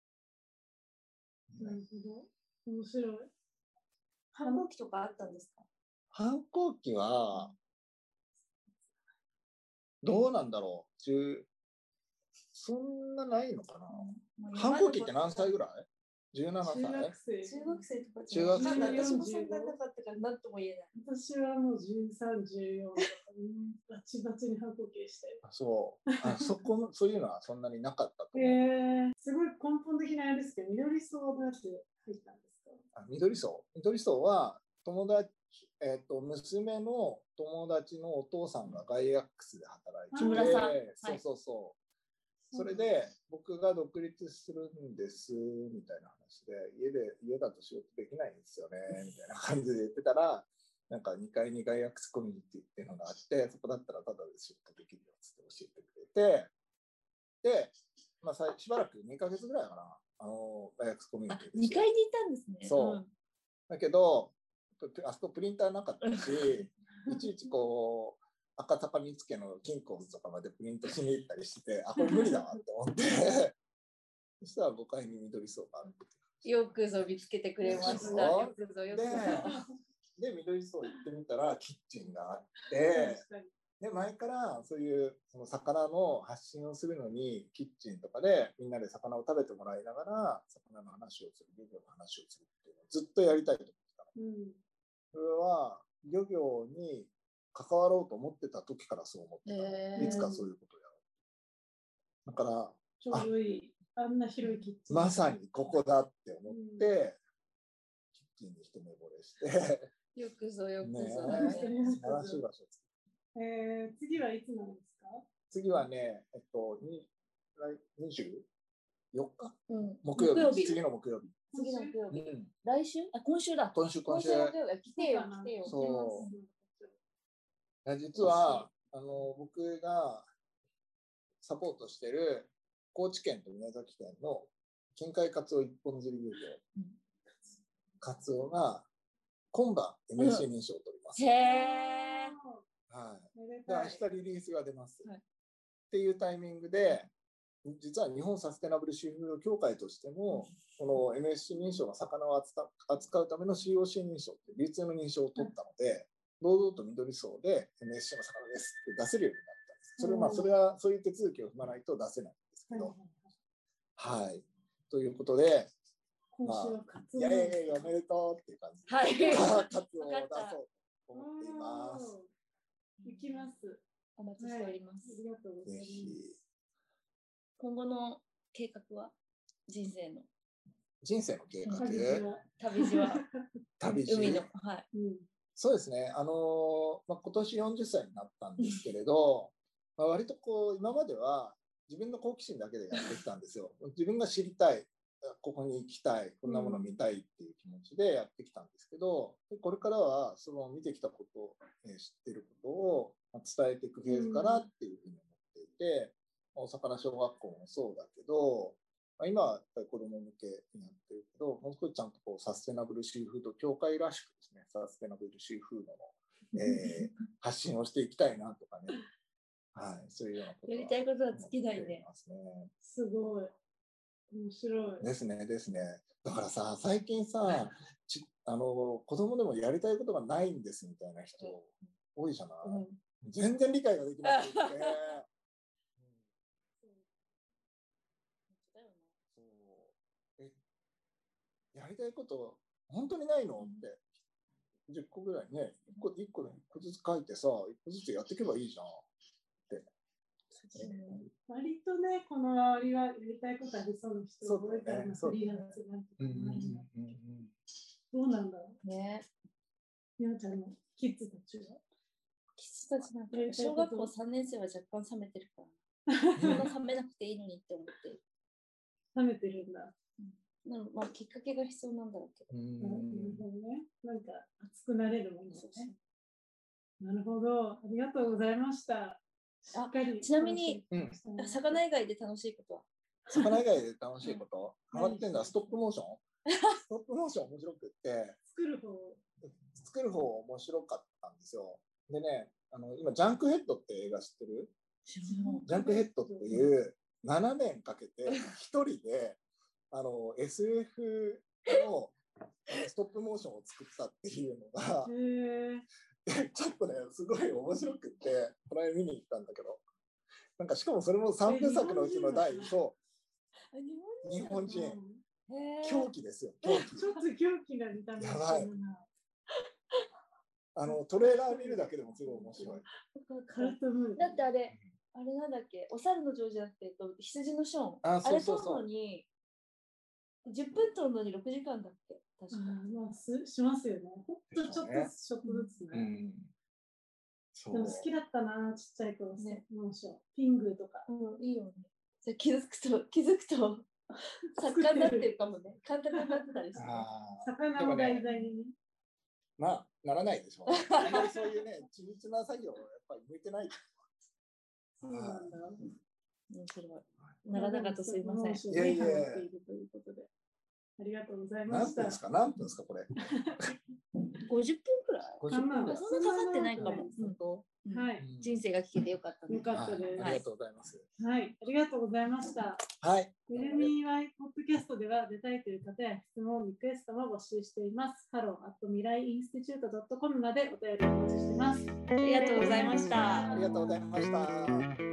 なるほど。面白い。 反抗期とかあったんですか？ 反抗期は、どうなんだろう。中そんなないのかな。反抗期って何歳ぐらい？じゅうななさい？ 中学生。 中学生とか中学生。 私もそんななかったから何とも言えない。 私はもうじゅうさん、じゅうよんとか、バチバチに反抗期して。 そう。あそこそういうのはそんなになかったと思う。 えー、すごい根本的なあれですけど、緑層はどうやって入ったんですか？ あ、緑層。緑層は友達、えっと、娘の友達のお父さんがガイアックスで働いてて、 木村さん。 そうそうそう。それで僕が独立するんですみたいな話で、家で家だと仕事できないんですよねみたいな感じで言ってたら、なんかにかいにガイアックスコミュニティっていうのがあって、そこだったらタダで仕事できるよって教えてくれて、で、まあ、しばらくにかげつぐらいかな、あのガイアックスコミュニティで。 にかいにいたんですね。 そう。うん、だけど、あそこプリンターなかったし、いちいちこう、赤坂見附の金庫とかまでプリントしに行ったりして、あ、これ無理だわって思って、そしたらごかいに緑層がある。 よくぞ見つけてくれました。よくぞよくぞ。 で、で緑層行ってみたらキッチンがあって、で前からそういうその魚の発信をするのにキッチンとかでみんなで魚を食べてもらいながら魚の話をする、漁業の話をするっていうのをずっとやりたいと思ってたの。うん、それは漁業に関わろうと思ってた時からそう思ってた、えー、いつかそういうことをやろう。だからちょうどいい、あんな広いキッチン、 まさにここだって思って、うん、キッチンに一目惚れしてよくぞよくぞ、 ね、素晴らしい場所です。 えー、次はいつなんですか？ 次はね、えっと、ににじゅうよっか、うん、 木曜日、 次の木曜日。 次の木曜日、うん、来週？あ、今週だ。 今週、今週。 今週木曜日、来てよ、来てよ。 そう。実はあの僕がサポートしている高知県と宮崎県の近海カツオ一本釣り漁業、うん、カツオが今晩 エムエスシー 認証を取ります。 うん、へー、はい、で明日リリースが出ます、はい、っていうタイミングで実は日本サステナブルシーフード協会としても、うん、この エムエスシー 認証が魚を扱う、扱うための シーオーシー 認証って流通の認証を取ったので、うん堂々と緑層で エムエスシー の魚ですって出せるようになったんです。それはまあそれはそういう手続きを踏まないと出せないんですけど、はい。ということで、まあいやいやいやおめでとうっていう感じで、はい、カツオを出そうと思っています。 行きます。 お待ちしております。 ありがとうございます。 今後の計画は人生の人生の計画。 旅路は旅路海のはい。 うんそうですね、あのまあ、今年よんじゅっさいになったんですけれど、まあ、割とこう今までは自分の好奇心だけでやってきたんですよ。自分が知りたい、ここに行きたい、こんなもの見たいっていう気持ちでやってきたんですけど、これからはその見てきたことを、えー、知っていることを伝えていくフェーズかなっていうふうに思っていて、大阪の小学校もそうだけど、今はやっぱり子ども向けになってるけど、もう少しちゃんとこうサステナブルシーフード協会らしくですね、サステナブルシーフードの、えー、発信をしていきたいなとかね、はい、そういうようなことやりたいことは尽きないね。 すごい。面白い。 ですね、ですね。だからさ、最近さ、ちあの子供でもやりたいことがないんですみたいな人多いじゃない、うん、全然理解ができなくて。ややりたいこと本当にないのってじゅっこぐらいね、いっこ、いっこでいっこずつ書いてさ、いっこずつやっていけばいいじゃんって。 割とね、この周りはやりたいことありそうな人が多いから、フリーランスなんてどうなんだろうね。みなちゃんのキッズたちはキッズたちなんか小学校さんねん生は若干冷めてるからそんな冷めなくていいのにって思ってる。 冷めてるんだ。 うん、まあきっかけが必要なんだろうけど。 なるほどね。なんか熱くなれるもんね。なるほど。ありがとうございました。しっかりちなみに、うん、魚以外で楽しいことは魚以外で楽しいことハマってんだ、ストップモーションストップモーション面白くって。 作る方作る方面白かったんですよ。でね、あの今、ジャンクヘッドって映画知ってる？ジャンクヘッドっていうななねんかけて一人であの エスエフ のストップモーションを作ったっていうのがちょっとねすごい面白くってこの間見に行ったんだけど、なんかしかもそれもさんぶんさくのうちの第一そう日本人狂気ですよ。狂気ちょっと狂気な見た目。やばい。 あのトレーラー見るだけでもすごい面白い。 だってあれあれなんだっけ、お猿のジョージじゃなくて羊のショーン。あ, あれ撮るのにじゅっぷん撮るのにろくじかんだっけ確か。 まあすしますよね。ほんとちょっとちょっとずつね。うん、でも好きだったなちっちゃい頃ね。ピングとか。 うん、いいよね。じゃ気づくと気づくと作家になってるかもね。簡単になってたりして。 魚を題材にね。 まあならないでしょう。あんまりそういうね緻密な作業はやっぱり向いてない。 そうなんだ。 面白い。ならなかったすいません。 いやいや。 ありがとうございました。 何分ですか？何分ですかこれ？ ごじゅっぷんくらい。ごじゅっぷんくらい。そんなかかってないかも。 はい。 人生が聞けてよかった。 よかったです。 ありがとうございます。 はい、ありがとうございました。 はい。 ウェルミーワイポッドキャストでは出たいという方や質問、リクエストも募集しています。ハローアットミライインスティチュートドットコムまでお便りお待ちしています。 ありがとうございました。 ありがとうございました。